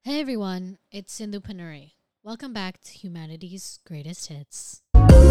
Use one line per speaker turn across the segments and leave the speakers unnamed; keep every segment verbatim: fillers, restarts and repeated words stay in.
Hey everyone, it's Sindhu Panuri. Welcome back to Humanity's Greatest Hits.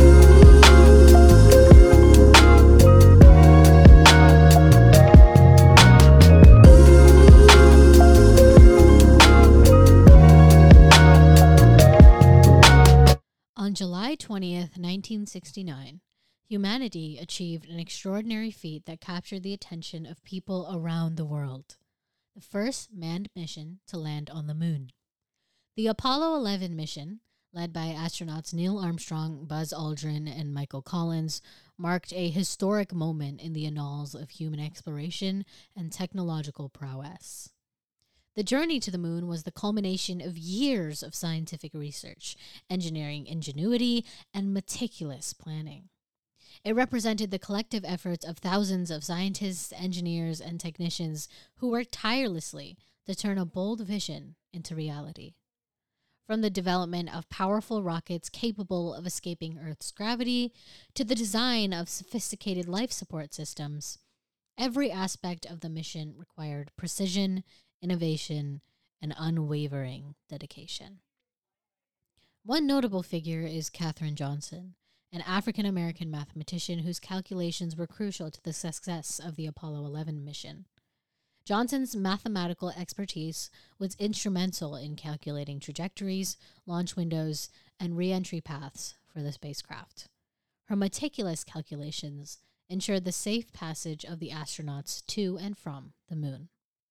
On July twentieth, nineteen sixty-nine, humanity achieved an extraordinary feat that captured the attention of people around the world. The first manned mission to land on the moon. The Apollo eleven mission, led by astronauts Neil Armstrong, Buzz Aldrin, and Michael Collins, marked a historic moment in the annals of human exploration and technological prowess. The journey to the moon was the culmination of years of scientific research, engineering ingenuity, and meticulous planning. It represented the collective efforts of thousands of scientists, engineers, and technicians who worked tirelessly to turn a bold vision into reality. From the development of powerful rockets capable of escaping Earth's gravity to the design of sophisticated life support systems, every aspect of the mission required precision, innovation, and unwavering dedication. One notable figure is Katherine Johnson, an African-American mathematician whose calculations were crucial to the success of the Apollo eleven mission. Johnson's mathematical expertise was instrumental in calculating trajectories, launch windows, and re-entry paths for the spacecraft. Her meticulous calculations ensured the safe passage of the astronauts to and from the moon.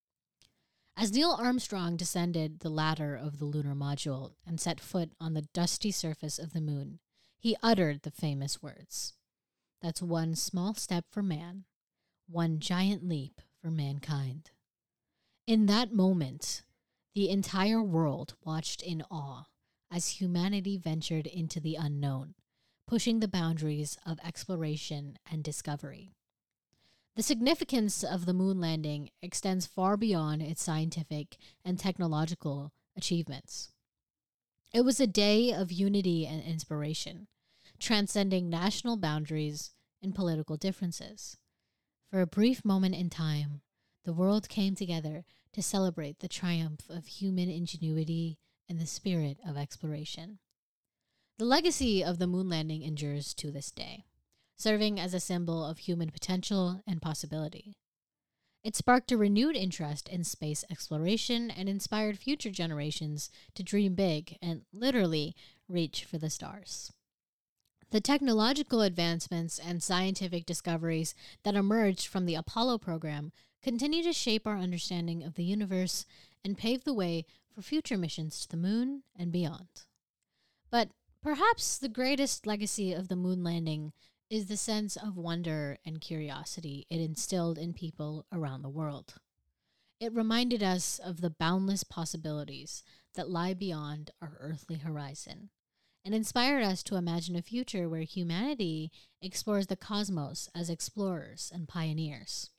As Neil Armstrong descended the ladder of the lunar module and set foot on the dusty surface of the moon, he uttered the famous words, "That's one small step for man, one giant leap for mankind." In that moment, the entire world watched in awe as humanity ventured into the unknown, pushing the boundaries of exploration and discovery. The significance of the moon landing extends far beyond its scientific and technological achievements. It was a day of unity and inspiration, transcending national boundaries and political differences. For a brief moment in time, the world came together to celebrate the triumph of human ingenuity and the spirit of exploration. The legacy of the moon landing endures to this day, serving as a symbol of human potential and possibility. It sparked a renewed interest in space exploration and inspired future generations to dream big and literally reach for the stars. The technological advancements and scientific discoveries that emerged from the Apollo program continue to shape our understanding of the universe and pave the way for future missions to the moon and beyond. But perhaps the greatest legacy of the moon landing is the sense of wonder and curiosity it instilled in people around the world. It reminded us of the boundless possibilities that lie beyond our earthly horizon, and inspired us to imagine a future where humanity explores the cosmos as explorers and pioneers.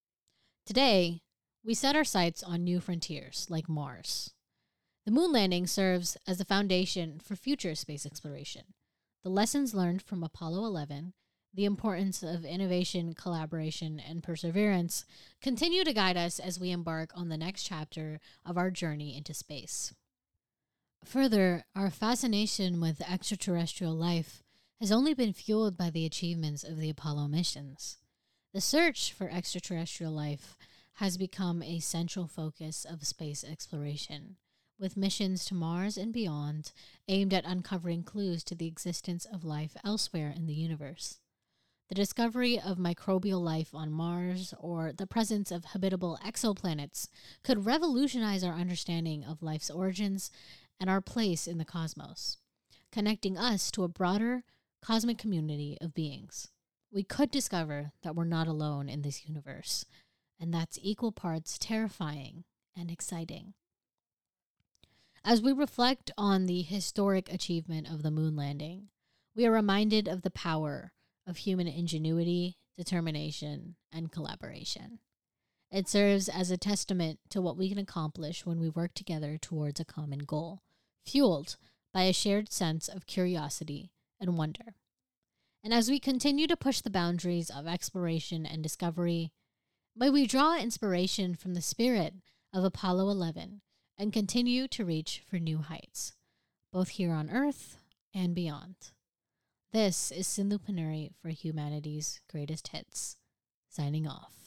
Today, we set our sights on new frontiers like Mars. The moon landing serves as the foundation for future space exploration. The lessons learned from Apollo eleven, the importance of innovation, collaboration, and perseverance continue to guide us as we embark on the next chapter of our journey into space. Further, our fascination with extraterrestrial life has only been fueled by the achievements of the Apollo missions. The search for extraterrestrial life has become a central focus of space exploration, with missions to Mars and beyond aimed at uncovering clues to the existence of life elsewhere in the universe. The discovery of microbial life on Mars or the presence of habitable exoplanets could revolutionize our understanding of life's origins and our place in the cosmos, connecting us to a broader cosmic community of beings. We could discover that we're not alone in this universe, and that's equal parts terrifying and exciting. As we reflect on the historic achievement of the moon landing, we are reminded of the power of human ingenuity, determination, and collaboration. It serves as a testament to what we can accomplish when we work together towards a common goal, fueled by a shared sense of curiosity and wonder. And as we continue to push the boundaries of exploration and discovery, may we draw inspiration from the spirit of Apollo eleven and continue to reach for new heights, both here on Earth and beyond. This is Sindhu Panuri for Humanity's Greatest Hits, signing off.